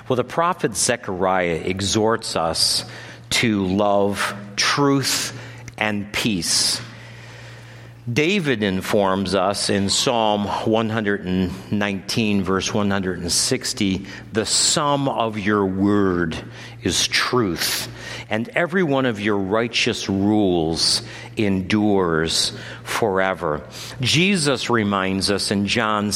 Well, the prophet Zechariah exhorts us to love truth and peace. David informs us in Psalm 119, verse 160, the sum of your word is truth, and every one of your righteous rules endures forever. Jesus reminds us in John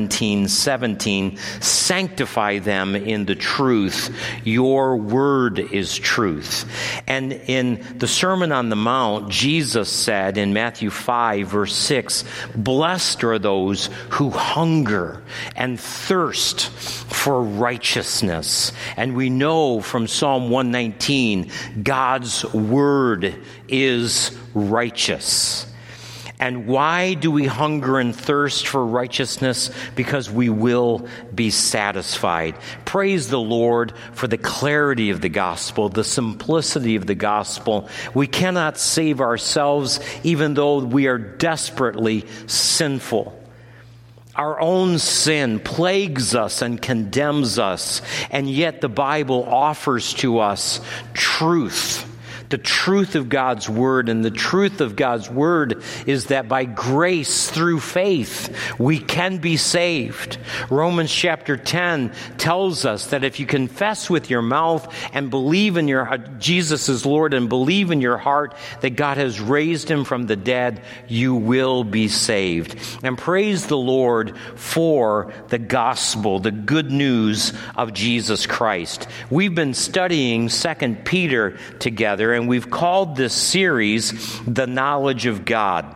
17:17, sanctify them in the truth. Your word is truth. And in the Sermon on the Mount, Jesus said in Matthew 5, verse 6, blessed are those who hunger and thirst for righteousness. And we know from Psalm 119, God's word is righteous. And why do we hunger and thirst for righteousness? Because we will be satisfied. Praise the Lord for the clarity of the gospel, the simplicity of the gospel. We cannot save ourselves even though we are desperately sinful. Our own sin plagues us and condemns us, and yet the Bible offers to us truth. The truth of God's word, and the truth of God's word is that by grace through faith we can be saved. Romans chapter 10 tells us that if you confess with your mouth and believe in your Jesus is Lord and believe in your heart that God has raised him from the dead, you will be saved. And praise the Lord for the gospel, the good news of Jesus Christ. We've been studying 2 Peter together, and we've called this series The Knowledge of God.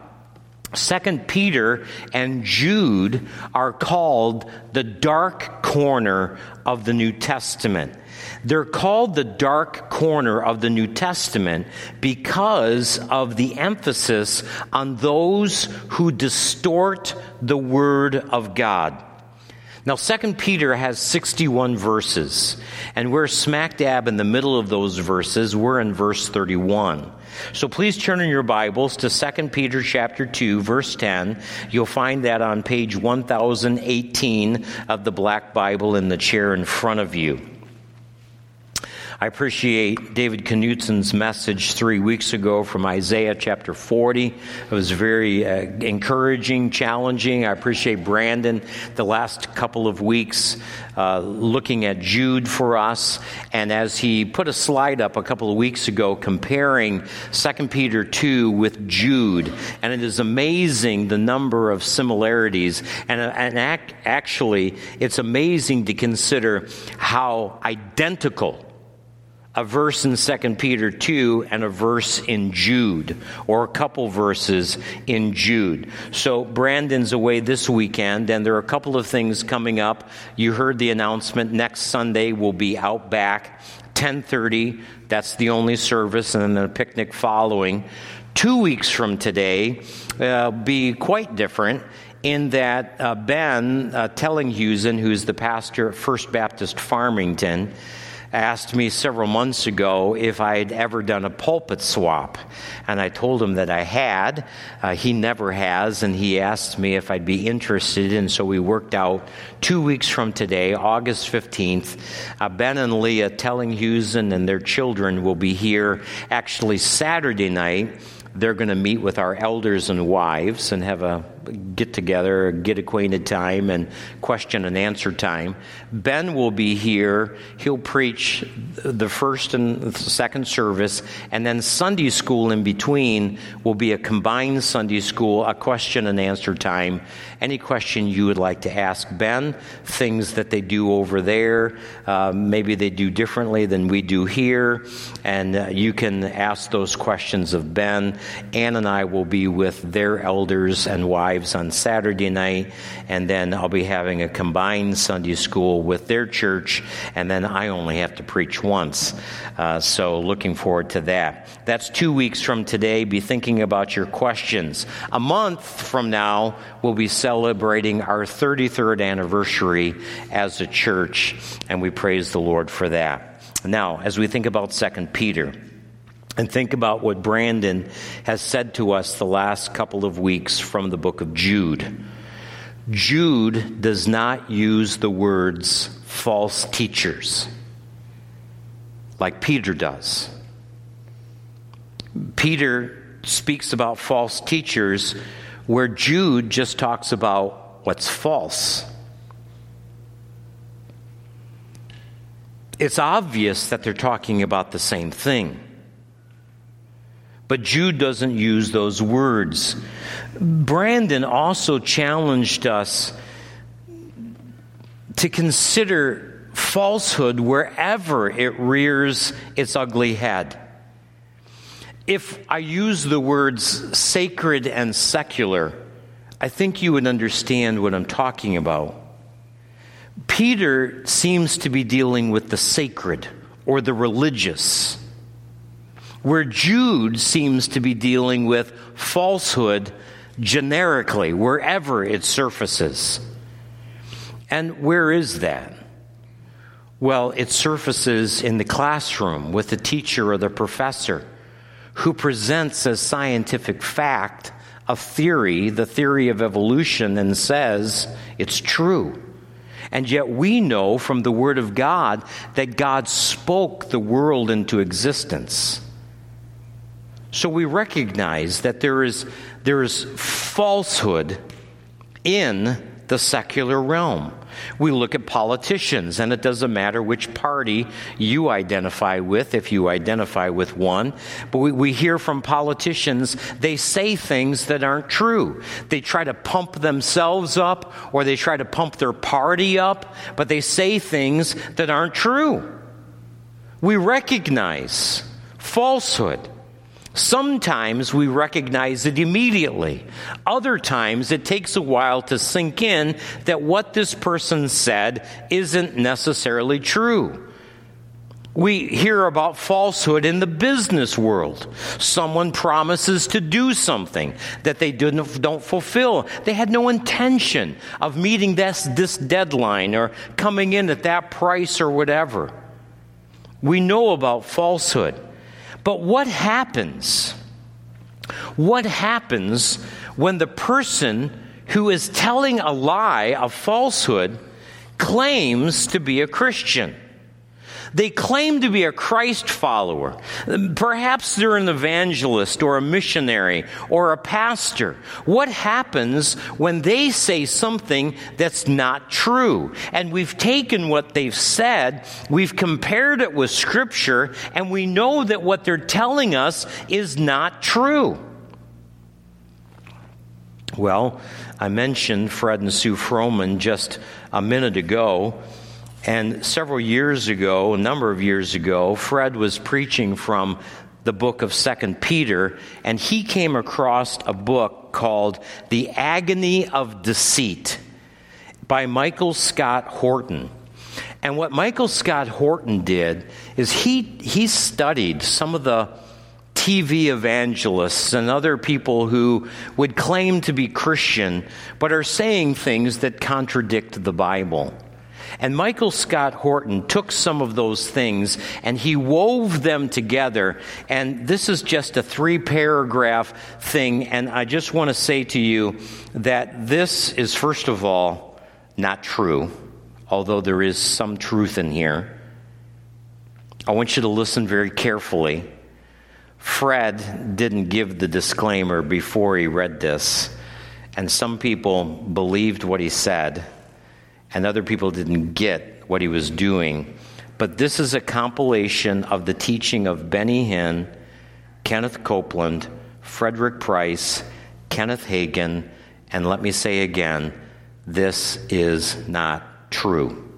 2 Peter and Jude are called the dark corner of the New Testament. They're called the dark corner of the New Testament because of the emphasis on those who distort the Word of God. Now, 2 Peter has 61 verses, and we're smack dab in the middle of those verses. We're in verse 31. So please turn in your Bibles to 2 Peter chapter 2, verse 10. You'll find that on page 1018 of the Black Bible in the chair in front of you. I appreciate David Knutson's message 3 weeks ago from Isaiah chapter 40. It was very encouraging, challenging. I appreciate Brandon the last couple of weeks looking at Jude for us. And as he put a slide up a couple of weeks ago comparing 2 Peter 2 with Jude, and it is amazing the number of similarities. And actually, it's amazing to consider how identical a verse in 2 Peter 2 and a verse in Jude, or a couple verses in Jude. So Brandon's away this weekend, and there are a couple of things coming up. You heard the announcement. Next Sunday we'll be out back, 10:30. That's the only service, and then a picnic following. 2 weeks from today be quite different in that Ben Tellinghusen, who's the pastor at First Baptist Farmington, asked me several months ago if I had ever done a pulpit swap. And I told him that I had. He never has, and he asked me if I'd be interested, and so we worked out 2 weeks from today, August 15th. Ben and Leah Tellinghusen and their children will be here. Actually, Saturday night, they're going to meet with our elders and wives and have a get-together, get acquainted time, and question and answer time. Ben will be here. He'll preach the first and second service, and then Sunday school in between will be a combined Sunday school, a question and answer time. Any question you would like to ask Ben, things that they do over there, maybe they do differently than we do here, and you can ask those questions of Ben. Ann and I will be with their elders and wives on Saturday night, and then I'll be having a combined Sunday school with their church, and then I only have to preach once. So looking forward to that. That's 2 weeks from today. Be thinking about your questions. A month from now, we'll be celebrating our 33rd anniversary as a church, and we praise the Lord for that. Now, as we think about 2 Peter, and think about what Brandon has said to us the last couple of weeks from the book of Jude. Jude does not use the words false teachers, like Peter does. Peter speaks about false teachers where Jude just talks about what's false. It's obvious that they're talking about the same thing. But Jude doesn't use those words. Brandon also challenged us to consider falsehood wherever it rears its ugly head. If I use the words sacred and secular, I think you would understand what I'm talking about. Peter seems to be dealing with the sacred or the religious, where Jude seems to be dealing with falsehood generically, wherever it surfaces. And where is that? Well, it surfaces in the classroom with the teacher or the professor who presents as scientific fact a theory, the theory of evolution, and says it's true. And yet we know from the Word of God that God spoke the world into existence. So we recognize that there is falsehood in the secular realm. We look at politicians, and it doesn't matter which party you identify with, if you identify with one. But we hear from politicians, they say things that aren't true. They try to pump themselves up, or they try to pump their party up, but they say things that aren't true. We recognize falsehood. Sometimes we recognize it immediately. Other times it takes a while to sink in that what this person said isn't necessarily true. We hear about falsehood in the business world. Someone promises to do something that they don't fulfill. They had no intention of meeting this deadline or coming in at that price or whatever. We know about falsehood. But what happens? What happens when the person who is telling a lie, a falsehood, claims to be a Christian? They claim to be a Christ follower. Perhaps they're an evangelist or a missionary or a pastor. What happens when they say something that's not true? And we've taken what they've said, we've compared it with Scripture, and we know that what they're telling us is not true. Well, I mentioned Fred and Sue Froman just a minute ago. And several years ago, a number of years ago, Fred was preaching from the book of 2 Peter, and he came across a book called The Agony of Deceit by Michael Scott Horton. And what Michael Scott Horton did is he studied some of the TV evangelists and other people who would claim to be Christian, but are saying things that contradict the Bible. And Michael Scott Horton took some of those things and he wove them together. And this is just a 3-paragraph thing. And I just want to say to you that this is, first of all, not true, although there is some truth in here. I want you to listen very carefully. Fred didn't give the disclaimer before he read this. And some people believed what he said. And other people didn't get what he was doing. But this is a compilation of the teaching of Benny Hinn, Kenneth Copeland, Frederick Price, Kenneth Hagin, and let me say again, this is not true.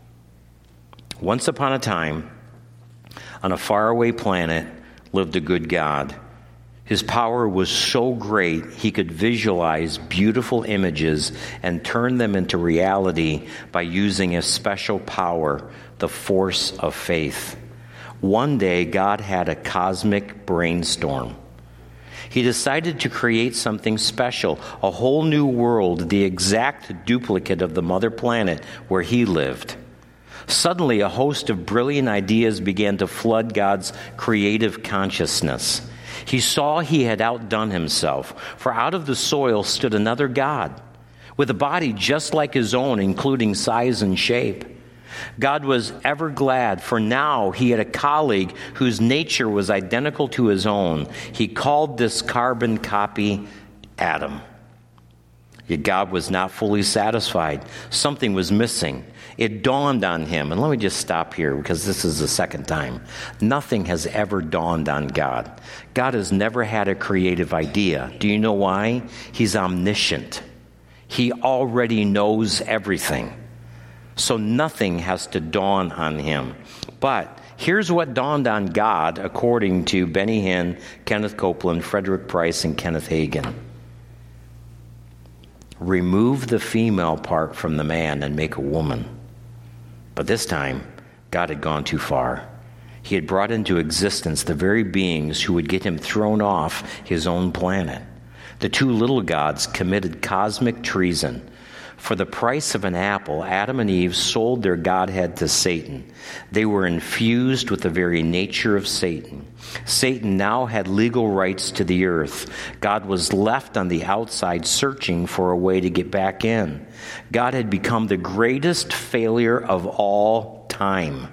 Once upon a time, on a faraway planet, lived a good God. His power was so great he could visualize beautiful images and turn them into reality by using a special power, the force of faith. One day, God had a cosmic brainstorm. He decided to create something special, a whole new world, the exact duplicate of the mother planet where he lived. Suddenly, a host of brilliant ideas began to flood God's creative consciousness. He saw he had outdone himself, for out of the soil stood another God, with a body just like his own, including size and shape. God was ever glad, for now he had a colleague whose nature was identical to his own. He called this carbon copy Adam. Yet God was not fully satisfied. Something was missing. It dawned on him, and let me just stop here because this is the second time. Nothing has ever dawned on God. God has never had a creative idea. Do you know why? He's omniscient. He already knows everything. So nothing has to dawn on him. But here's what dawned on God, according to Benny Hinn, Kenneth Copeland, Frederick Price, and Kenneth Hagin. Remove the female part from the man and make a woman. But this time, God had gone too far. He had brought into existence the very beings who would get him thrown off his own planet. The two little gods committed cosmic treason. For the price of an apple, Adam and Eve sold their godhead to Satan. They were infused with the very nature of Satan. Satan now had legal rights to the earth. God was left on the outside searching for a way to get back in. God had become the greatest failure of all time.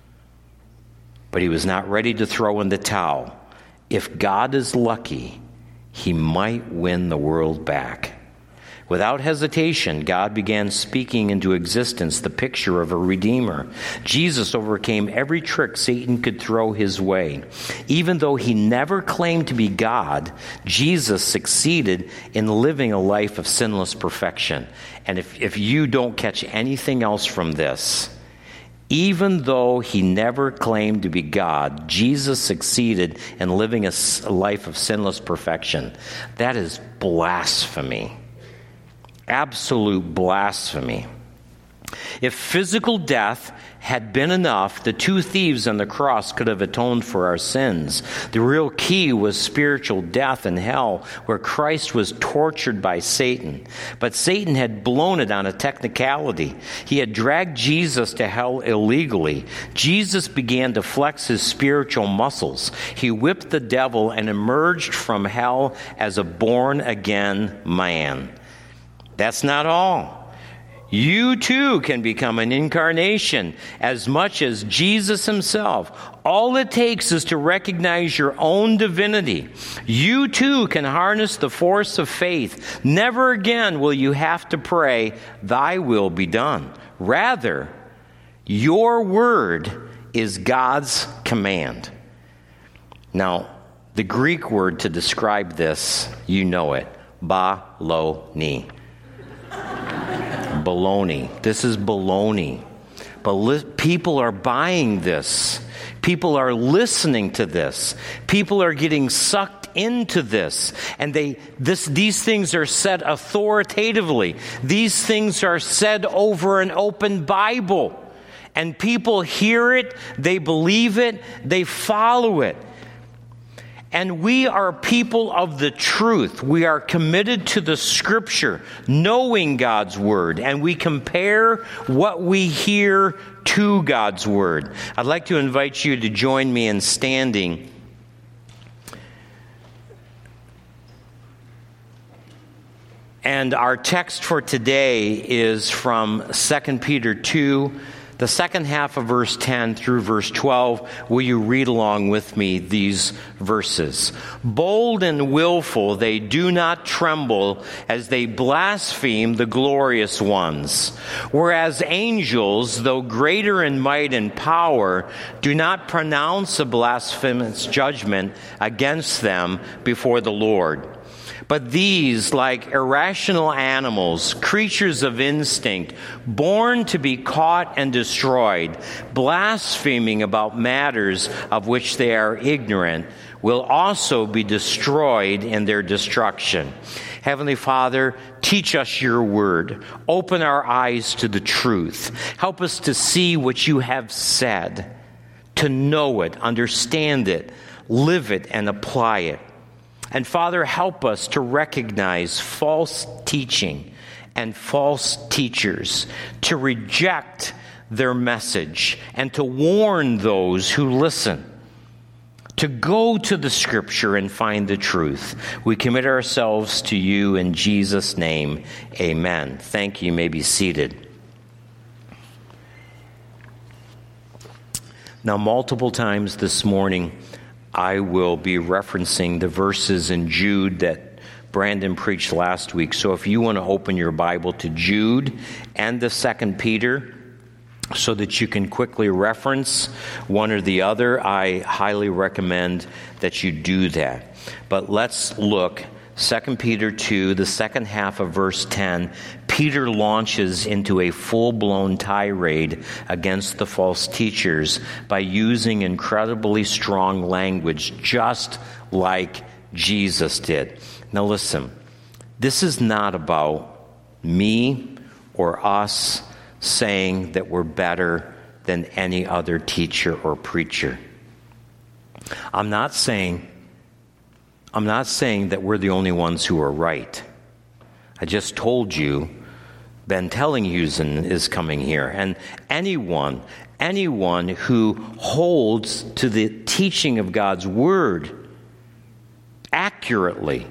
But he was not ready to throw in the towel. If God is lucky, he might win the world back. Without hesitation, God began speaking into existence the picture of a Redeemer. Jesus overcame every trick Satan could throw his way. Even though he never claimed to be God, Jesus succeeded in living a life of sinless perfection. And if you don't catch anything else from this, even though he never claimed to be God, Jesus succeeded in living a life of sinless perfection. That is blasphemy. Absolute blasphemy. If physical death had been enough, the two thieves on the cross could have atoned for our sins. The real key was spiritual death in hell, where Christ was tortured by Satan. But Satan had blown it on a technicality. He had dragged Jesus to hell illegally. Jesus began to flex his spiritual muscles. He whipped the devil and emerged from hell as a born-again man. That's not all. You too can become an incarnation as much as Jesus himself. All it takes is to recognize your own divinity. You too can harness the force of faith. Never again will you have to pray, "Thy will be done." Rather, your word is God's command. Now, the Greek word to describe this, you know it, baloney. Baloney. This is baloney. But people are buying this. People are listening to this. People are getting sucked into this. And these things are said authoritatively. These things are said over an open Bible. And people hear it, they believe it, they follow it. And we are people of the truth. We are committed to the Scripture, knowing God's Word, and we compare what we hear to God's Word. I'd like to invite you to join me in standing. And our text for today is from 2 Peter 2, the second half of verse 10 through verse 12. Will you read along with me these verses? Bold and willful, they do not tremble as they blaspheme the glorious ones. Whereas angels, though greater in might and power, do not pronounce a blasphemous judgment against them before the Lord. But these, like irrational animals, creatures of instinct, born to be caught and destroyed, blaspheming about matters of which they are ignorant, will also be destroyed in their destruction. Heavenly Father, teach us your word. Open our eyes to the truth. Help us to see what you have said, to know it, understand it, live it, and apply it. And Father, help us to recognize false teaching and false teachers, to reject their message, and to warn those who listen, to go to the Scripture and find the truth. We commit ourselves to you in Jesus' name. Amen. Thank you. You may be seated. Now, multiple times this morning, I will be referencing the verses in Jude that Brandon preached last week. So if you want to open your Bible to Jude and the 2 Peter so that you can quickly reference one or the other, I highly recommend that you do that. But let's look. 2 Peter 2, the second half of verse 10, Peter launches into a full-blown tirade against the false teachers by using incredibly strong language, just like Jesus did. Now listen, this is not about me or us saying that we're better than any other teacher or preacher. I'm not saying that we're the only ones who are right. I just told you Ben Tellinghusen is coming here. And anyone who holds to the teaching of God's Word accurately,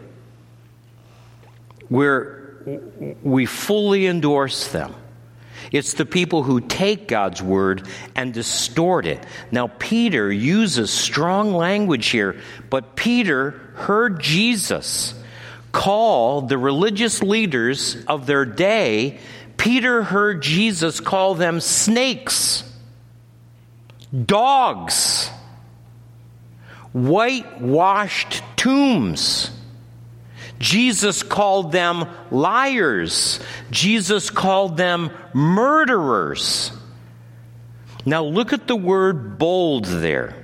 we fully endorse them. It's the people who take God's Word and distort it. Now, Peter uses strong language here, but Peter heard Jesus call the religious leaders of their day, Peter heard Jesus call them snakes, dogs, whitewashed tombs. Jesus called them liars. Jesus called them murderers. Now look at the word bold there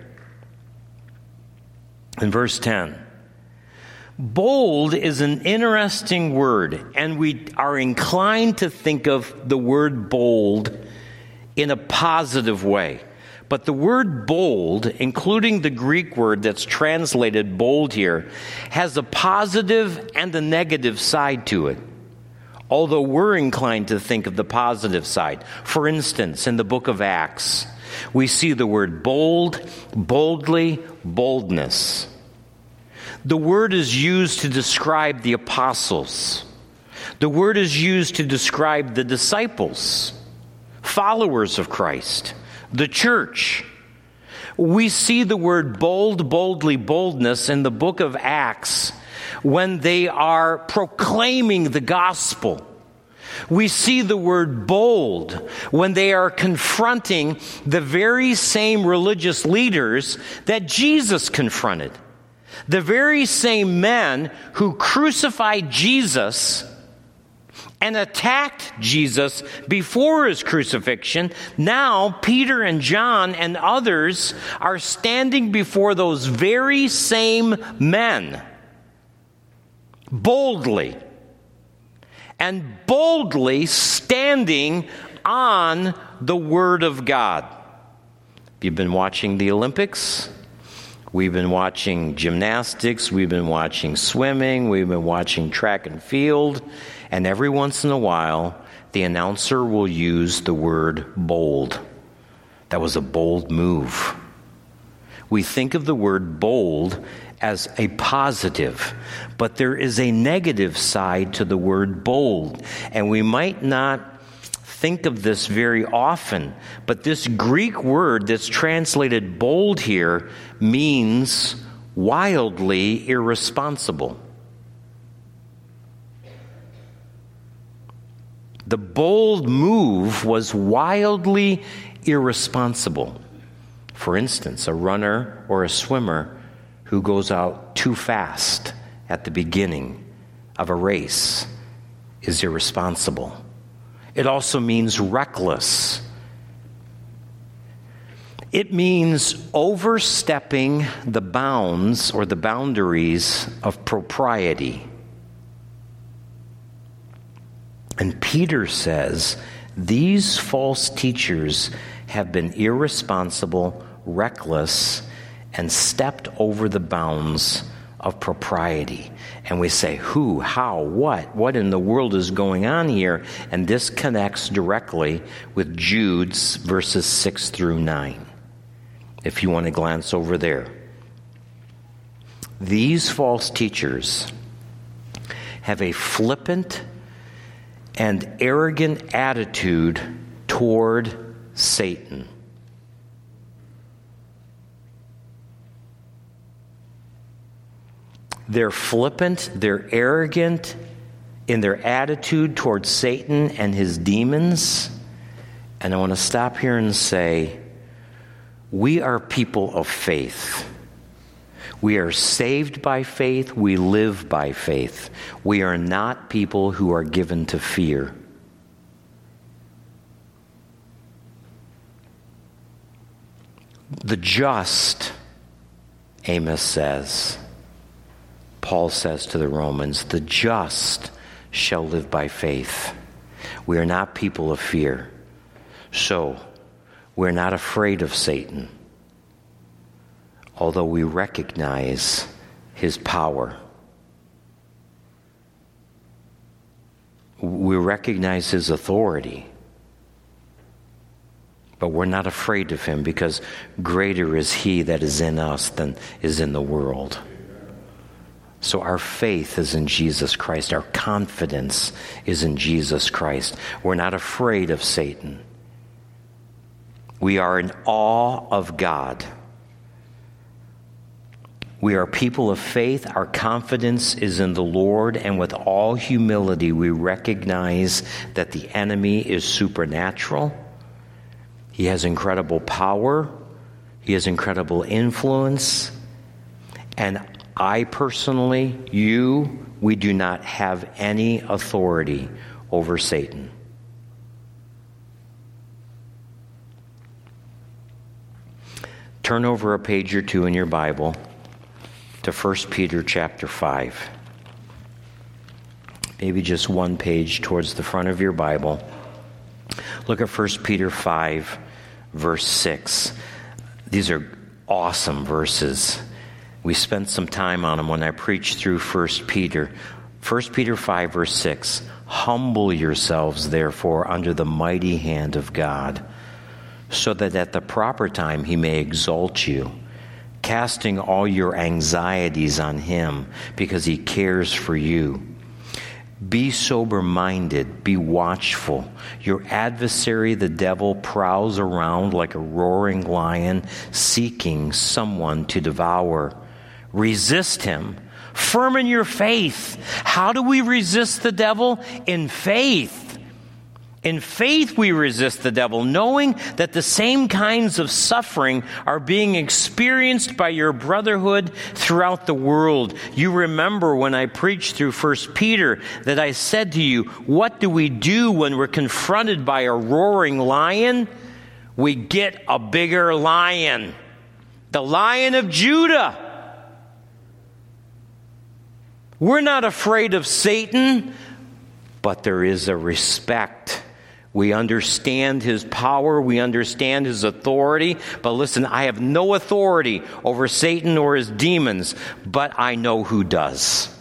in verse 10. Bold is an interesting word, and we are inclined to think of the word bold in a positive way. But the word bold, including the Greek word that's translated bold here, has a positive and a negative side to it, although we're inclined to think of the positive side. For instance, in the book of Acts, we see the word bold, boldly, boldness. The word is used to describe the apostles. The word is used to describe the disciples, followers of Christ, the church. We see the word bold, boldly, boldness in the book of Acts when they are proclaiming the gospel. We see the word bold when they are confronting the very same religious leaders that Jesus confronted. The very same men who crucified Jesus and attacked Jesus before his crucifixion, now Peter and John and others are standing before those very same men boldly standing on the Word of God. You've been watching the Olympics. We've been watching gymnastics. We've been watching swimming. We've been watching track and field. And every once in a while, the announcer will use the word bold. That was a bold move. We think of the word bold as a positive, but there is a negative side to the word bold. And we might not think of this very often, but this Greek word that's translated bold here means wildly irresponsible. The bold move was wildly irresponsible. For instance, a runner or a swimmer who goes out too fast at the beginning of a race is irresponsible. It also means reckless. It means overstepping the bounds or the boundaries of propriety. And Peter says, these false teachers have been irresponsible, reckless, and stepped over the bounds of propriety. And we say, who, how, what in the world is going on here? And this connects directly with Jude's verses 6 through 9. If you want to glance over there. These false teachers have a flippant and arrogant attitude toward Satan. They're flippant, they're arrogant in their attitude towards Satan and his demons. And I want to stop here and say, we are people of faith. We are saved by faith. We live by faith. We are not people who are given to fear. The just, Amos says, Paul says to the Romans, the just shall live by faith. We are not people of fear. So, we're not afraid of Satan, although we recognize his power. We recognize his authority. But we're not afraid of him because greater is he that is in us than is in the world. So our faith is in Jesus Christ. Our confidence is in Jesus Christ. We're not afraid of Satan. We are in awe of God. We are people of faith. Our confidence is in the Lord, and with all humility, we recognize that the enemy is supernatural. He has incredible power. He has incredible influence. And I personally, we do not have any authority over Satan. Turn over a page or two in your Bible to 1 Peter chapter 5. Maybe just one page towards the front of your Bible. Look at 1 Peter 5, verse 6. These are awesome verses. We spent some time on them when I preached through 1 Peter. 1 Peter 5, verse 6. Humble yourselves, therefore, under the mighty hand of God, so that at the proper time he may exalt you, casting all your anxieties on him, because he cares for you. Be sober-minded, be watchful. Your adversary, the devil, prowls around like a roaring lion, seeking someone to devour. Resist him, firm in your faith. How do we resist the devil? In faith. In faith we resist the devil, knowing that the same kinds of suffering are being experienced by your brotherhood throughout the world. You remember when I preached through 1 Peter that I said to you, what do we do when we're confronted by a roaring lion? We get a bigger lion, the Lion of Judah. We're not afraid of Satan, but there is a respect. We understand his power. We understand his authority. But listen, I have no authority over Satan or his demons, but I know who does.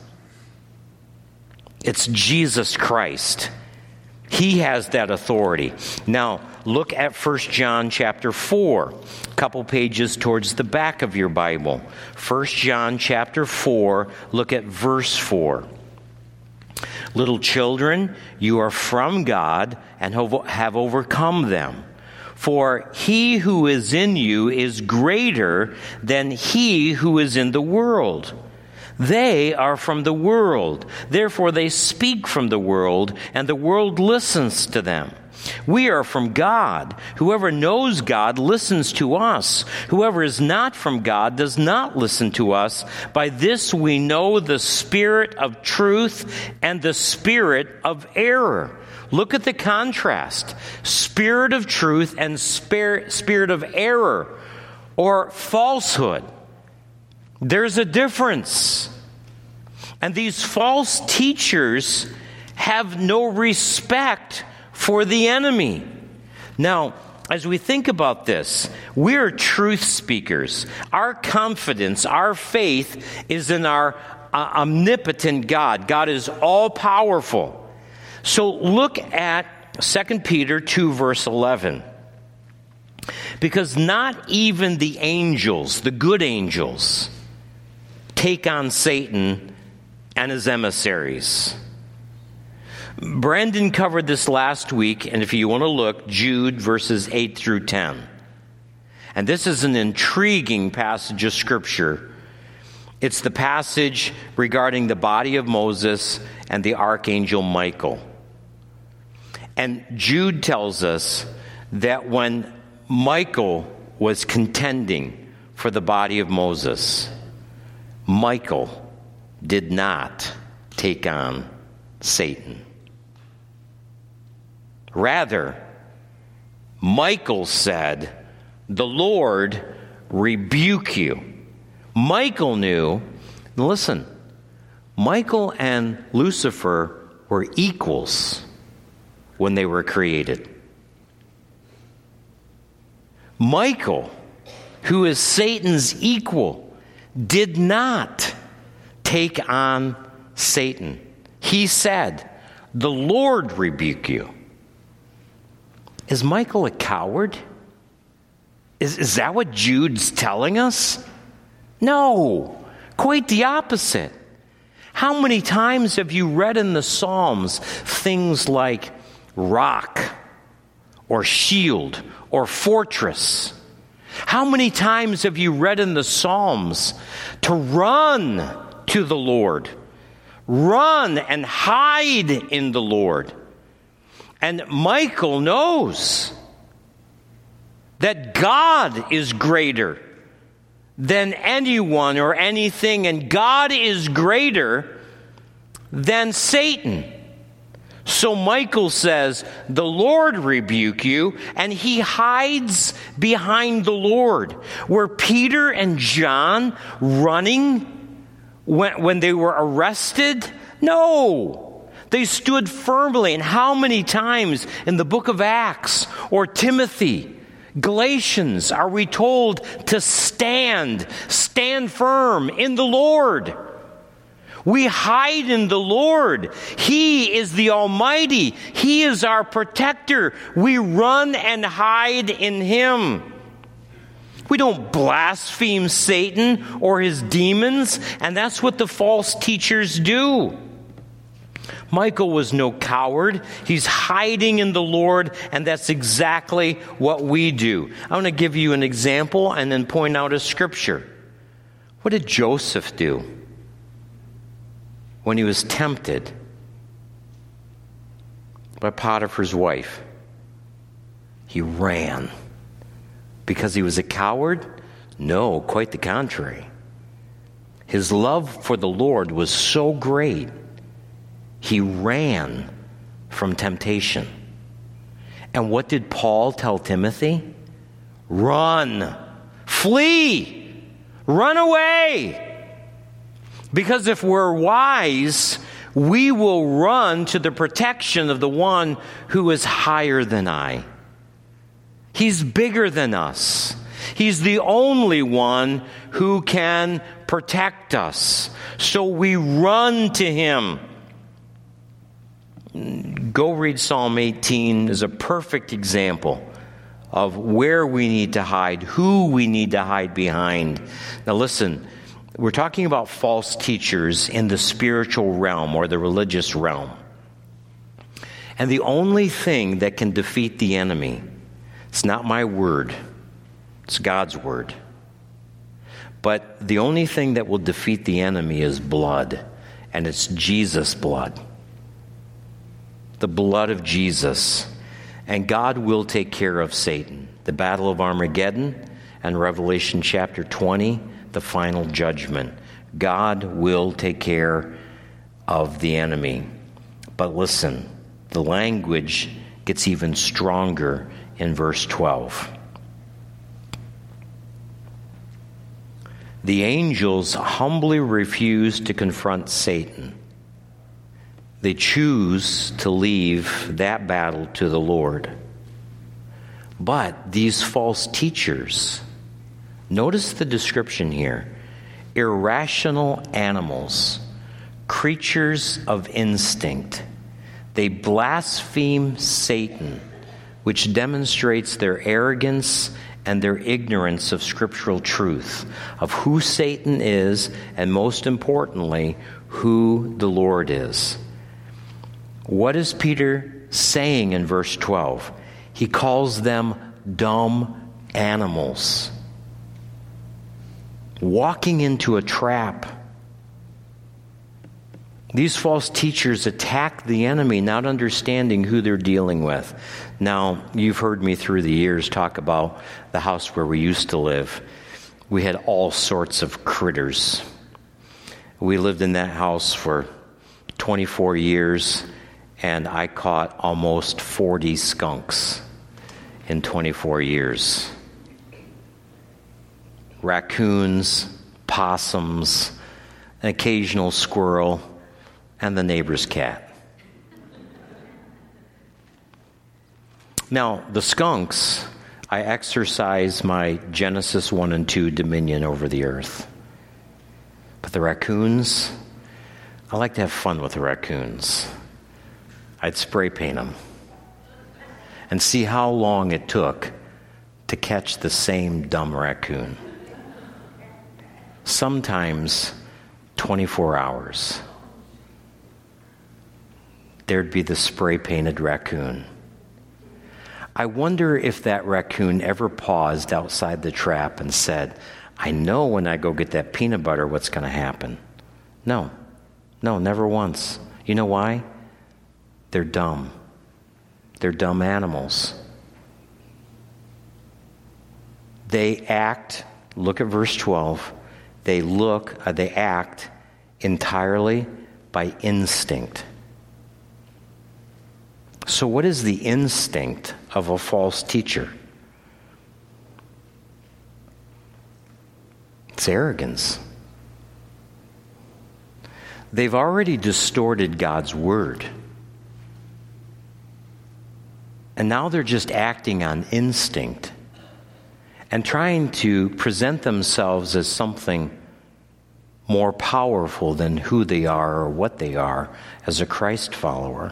It's Jesus Christ. He has that authority. Now, look at 1 John chapter 4, a couple pages towards the back of your Bible. 1 John chapter 4, look at verse 4. Little children, you are from God and have overcome them. For he who is in you is greater than he who is in the world. They are from the world. Therefore they speak from the world, and the world listens to them. We are from God. Whoever knows God listens to us. Whoever is not from God does not listen to us. By this we know the spirit of truth and the spirit of error. Look at the contrast. Spirit of truth and spirit of error or falsehood. There's a difference. And these false teachers have no respect for the enemy. Now, as we think about this, we're truth speakers. Our confidence, our faith is in our omnipotent God. God is all-powerful. So look at 2 Peter 2, verse 11. Because not even the angels, the good angels, take on Satan and his emissaries. Brandon covered this last week, and if you want to look, Jude verses 8 through 10. And this is an intriguing passage of Scripture. It's the passage regarding the body of Moses and the archangel Michael. And Jude tells us that when Michael was contending for the body of Moses, Michael did not take on Satan. Rather, Michael said, "The Lord rebuke you." Michael knew, listen, Michael and Lucifer were equals when they were created. Michael, who is Satan's equal, did not take on Satan. He said, "The Lord rebuke you." Is Michael a coward? Is that what Jude's telling us? No, quite the opposite. How many times have you read in the Psalms things like rock or shield or fortress? How many times have you read in the Psalms to run to the Lord? Run and hide in the Lord. And Michael knows that God is greater than anyone or anything, and God is greater than Satan. So Michael says, "The Lord rebuke you," and he hides behind the Lord. Were Peter and John running when they were arrested? No. They stood firmly. And how many times in the book of Acts or Timothy, Galatians, are we told to stand firm in the Lord? We hide in the Lord. He is the Almighty. He is our protector. We run and hide in Him. We don't blaspheme Satan or his demons, and that's what the false teachers do. Michael was no coward. He's hiding in the Lord, and that's exactly what we do. I want to give you an example and then point out a scripture. What did Joseph do when he was tempted by Potiphar's wife? He ran. Because he was a coward? No, quite the contrary. His love for the Lord was so great, he ran from temptation. And what did Paul tell Timothy? Run. Flee. Run away. Because if we're wise, we will run to the protection of the one who is higher than I. He's bigger than us. He's the only one who can protect us. So we run to Him. Go read Psalm 18 is a perfect example of where we need to hide, who we need to hide behind. Now listen, we're talking about false teachers in the spiritual realm or the religious realm. And the only thing that can defeat the enemy, it's not my word, it's God's word. But the only thing that will defeat the enemy is blood, and it's Jesus' blood. The blood of Jesus. And God will take care of Satan. The battle of Armageddon and Revelation chapter 20, the final judgment. God will take care of the enemy. But listen, the language gets even stronger in verse 12. The angels humbly refuse to confront Satan. They choose to leave that battle to the Lord. But these false teachers, notice the description here, irrational animals, creatures of instinct. They blaspheme Satan, which demonstrates their arrogance and their ignorance of scriptural truth, of who Satan is, and most importantly, who the Lord is. What is Peter saying in verse 12? He calls them dumb animals. walking into a trap. These false teachers attack the enemy, not understanding who they're dealing with. Now, you've heard me through the years talk about the house where we used to live. We had all sorts of critters. We lived in that house for 24 years, and I caught almost 40 skunks in 24 years. Raccoons, possums, an occasional squirrel, and the neighbor's cat. Now, the skunks, I exercise my Genesis 1 and 2 dominion over the earth. But the raccoons, I like to have fun with the raccoons. I'd spray paint them and see how long it took to catch the same dumb raccoon. Sometimes 24 hours. There'd be the spray-painted raccoon. I wonder if that raccoon ever paused outside the trap and said, I know when I go get that peanut butter what's going to happen. No, never once. You know why? They're dumb. They're dumb animals. They act, look at verse 12, they act entirely by instinct. So what is the instinct of a false teacher? It's arrogance. They've already distorted God's word. And now they're just acting on instinct and trying to present themselves as something more powerful than who they are or what they are as a Christ follower.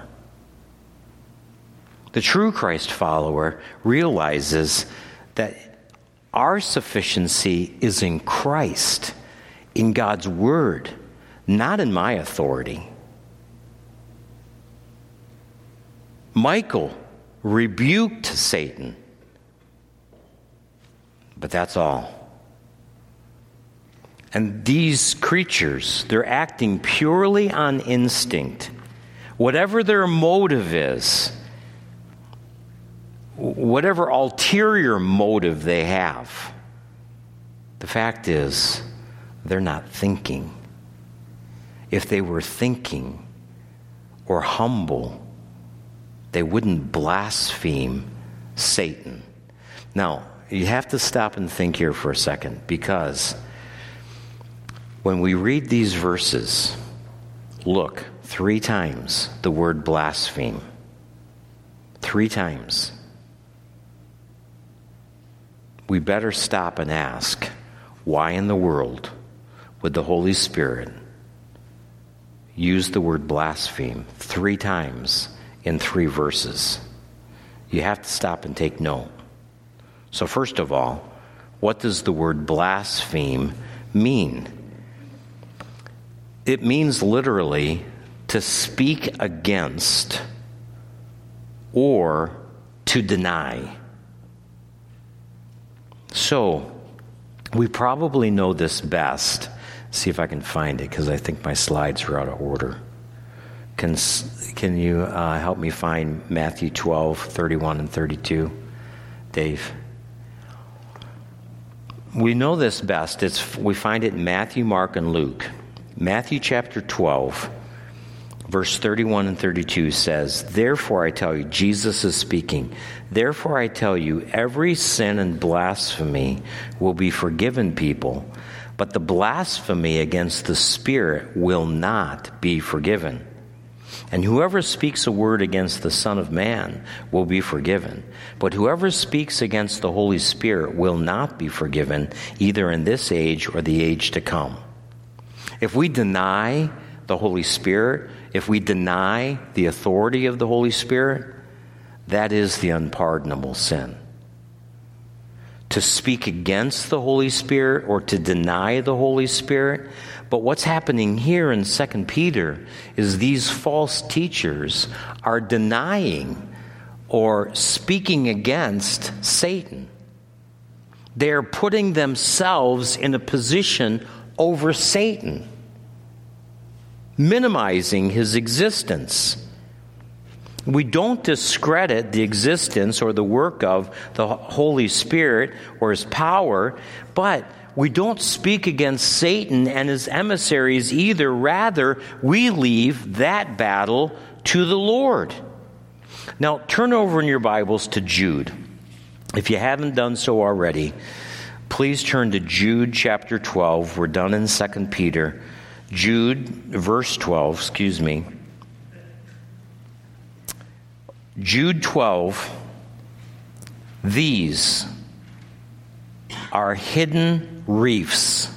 The true Christ follower realizes that our sufficiency is in Christ, in God's word, not in my authority. Michael rebuked Satan, but that's all. And these creatures, they're acting purely on instinct. Whatever their motive is, whatever ulterior motive they have, the fact is, they're not thinking. If they were thinking or humble, they wouldn't blaspheme Satan. Now, you have to stop and think here for a second, because when we read these verses, look, 3 times the word blaspheme. 3 times. We better stop and ask, why in the world would the Holy Spirit use the word blaspheme 3 times in 3 verses? You have to stop and take note. So first of all, what does the word blaspheme mean? It means literally to speak against or to deny. So, we probably know this best. See if I can find it, because I think my slides are out of order. Can you help me find Matthew 12, 31 and 32? Dave? We know this best. We find it in Matthew, Mark, and Luke. Matthew chapter 12, verse 31 and 32 says, Therefore I tell you, Jesus is speaking, therefore I tell you, every sin and blasphemy will be forgiven people, but the blasphemy against the Spirit will not be forgiven. And whoever speaks a word against the Son of Man will be forgiven, but whoever speaks against the Holy Spirit will not be forgiven, either in this age or the age to come. If we deny the Holy Spirit, if we deny the authority of the Holy Spirit, that is the unpardonable sin. To speak against the Holy Spirit or to deny the Holy Spirit. But what's happening here in 2 Peter is these false teachers are denying or speaking against Satan. They're putting themselves in a position over Satan, minimizing his existence. We don't discredit the existence or the work of the Holy Spirit or his power, but we don't speak against Satan and his emissaries either. Rather, we leave that battle to the Lord. Now, turn over in your Bibles to Jude. If you haven't done so already, please turn to Jude chapter 12. We're done in 2 Peter. Jude, verse 12, Jude 12, these are hidden reefs.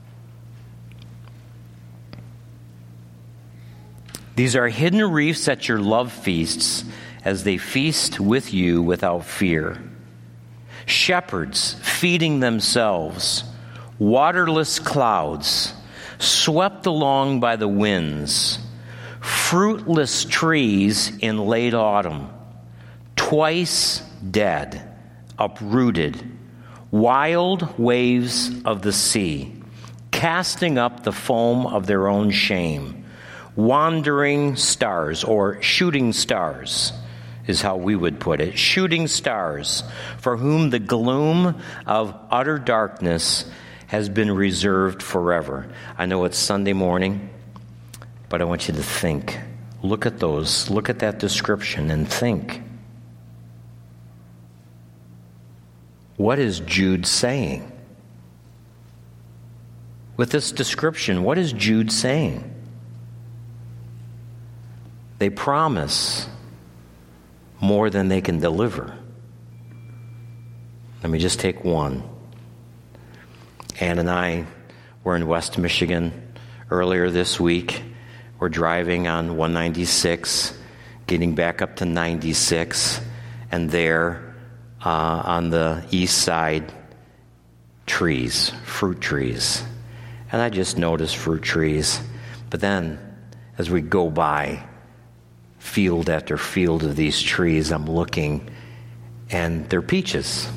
These are hidden reefs at your love feasts as they feast with you without fear. Shepherds feeding themselves, waterless clouds, swept along by the winds, fruitless trees in late autumn, twice dead, uprooted, wild waves of the sea, casting up the foam of their own shame, wandering stars, or shooting stars, is how we would put it, shooting stars, for whom the gloom of utter darkness has been reserved forever. I know it's Sunday morning, but I want you to think. Look at those. Look at that description and think. What is Jude saying? With this description, what is Jude saying? They promise more than they can deliver. Let me just take one. Ann and I were in West Michigan earlier this week. We're driving on 196, getting back up to 96, and there on the east side, trees, fruit trees. And I just noticed fruit trees. But then, as we go by field after field of these trees, I'm looking, and they're peaches.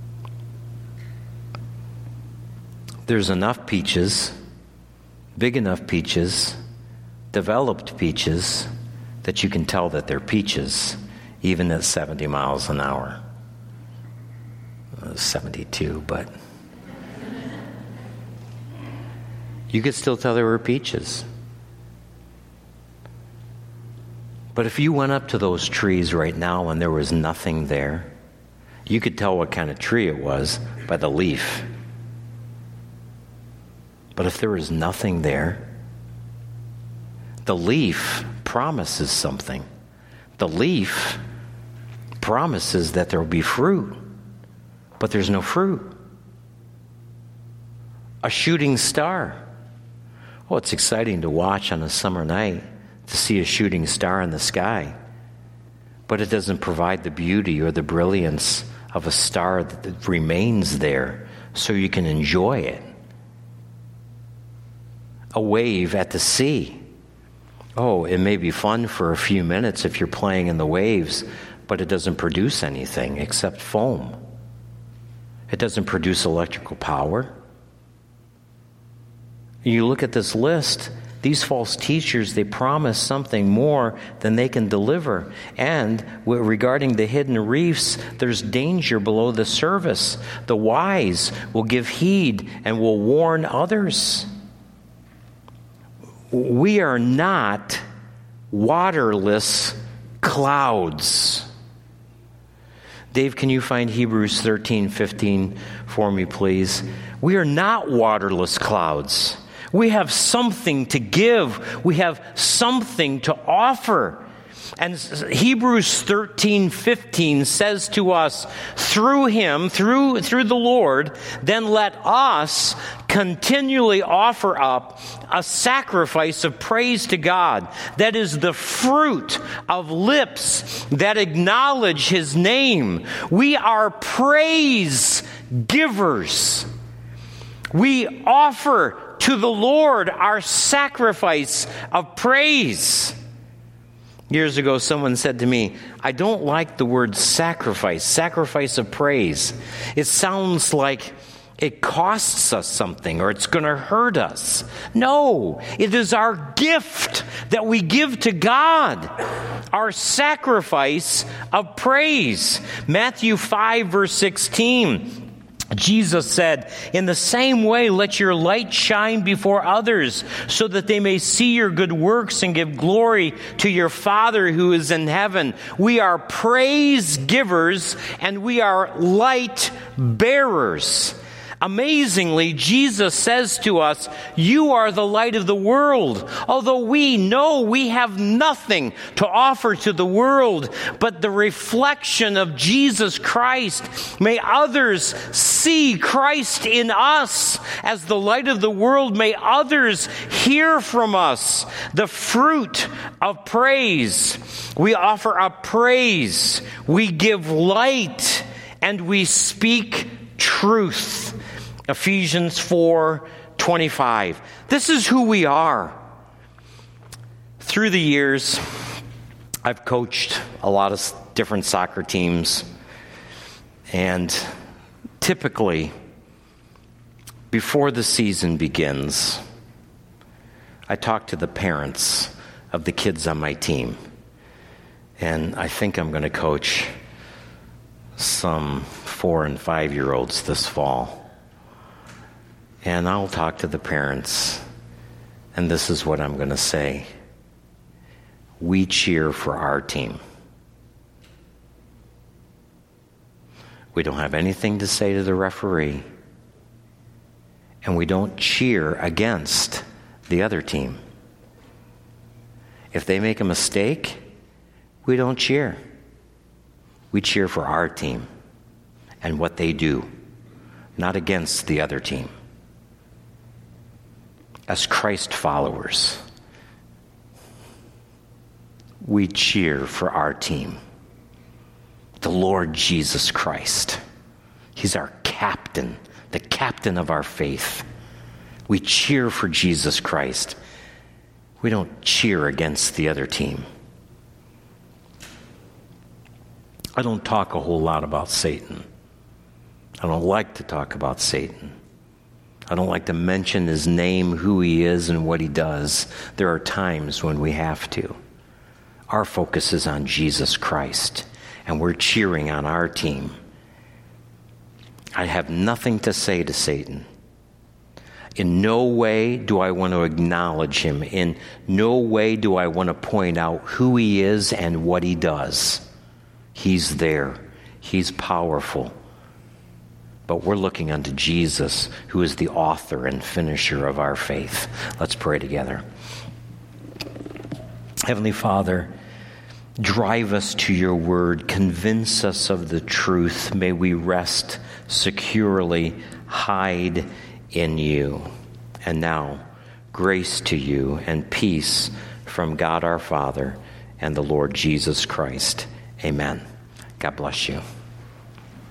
There's enough peaches, big enough peaches, developed peaches, that you can tell that they're peaches, even at 70 miles an hour. 72, but you could still tell they were peaches. But if you went up to those trees right now and there was nothing there, you could tell what kind of tree it was by the leaf. But if there was nothing there, the leaf promises something. The leaf promises that there will be fruit, but there's no fruit. A shooting star. Oh, it's exciting to watch on a summer night to see a shooting star in the sky, but it doesn't provide the beauty or the brilliance of a star that remains there so you can enjoy it. A wave at the sea. Oh, it may be fun for a few minutes if you're playing in the waves, but it doesn't produce anything except foam. It doesn't produce electrical power. You look at this list, these false teachers, they promise something more than they can deliver. And regarding the hidden reefs, there's danger below the surface. The wise will give heed and will warn others. We are not waterless clouds. Dave, can you find Hebrews 13:15 for me, please? We are not waterless clouds. We have something to give. We have something to offer. And Hebrews 13:15 says to us, through him, through the Lord, then let us continually offer up a sacrifice of praise to God. That is the fruit of lips that acknowledge his name. We are praise givers. We offer to the Lord our sacrifice of praise. Years ago, someone said to me, I don't like the word sacrifice of praise. It sounds like it costs us something or it's going to hurt us. No, it is our gift that we give to God, our sacrifice of praise. Matthew 5, verse 16. Jesus said, in the same way, let your light shine before others so that they may see your good works and give glory to your Father who is in heaven. We are praise givers and we are light bearers. Amazingly, Jesus says to us, you are the light of the world. Although we know we have nothing to offer to the world but the reflection of Jesus Christ, may others see Christ in us as the light of the world. May others hear from us the fruit of praise. We offer up praise, we give light, and we speak truth. Ephesians 4:25. This is who we are. Through the years, I've coached a lot of different soccer teams, and typically, before the season begins, I talk to the parents of the kids on my team, and I think I'm going to coach some 4 and 5-year-olds this fall. And I'll talk to the parents, and this is what I'm going to say. We cheer for our team. We don't have anything to say to the referee, and we don't cheer against the other team. If they make a mistake, we don't cheer. We cheer for our team and what they do, not against the other team. As Christ followers, we cheer for our team, the Lord Jesus Christ. He's our captain, the captain of our faith. We cheer for Jesus Christ. We don't cheer against the other team. I don't talk a whole lot about Satan. I don't like to talk about Satan. I don't like to mention his name, who he is, and what he does. There are times when we have to. Our focus is on Jesus Christ, and we're cheering on our team. I have nothing to say to Satan. In no way do I want to acknowledge him. In no way do I want to point out who he is and what he does. He's there. He's powerful. But we're looking unto Jesus, who is the author and finisher of our faith. Let's pray together. Heavenly Father, drive us to your word. Convince us of the truth. May we rest securely, hide in you. And now, grace to you and peace from God our Father and the Lord Jesus Christ. Amen. God bless you.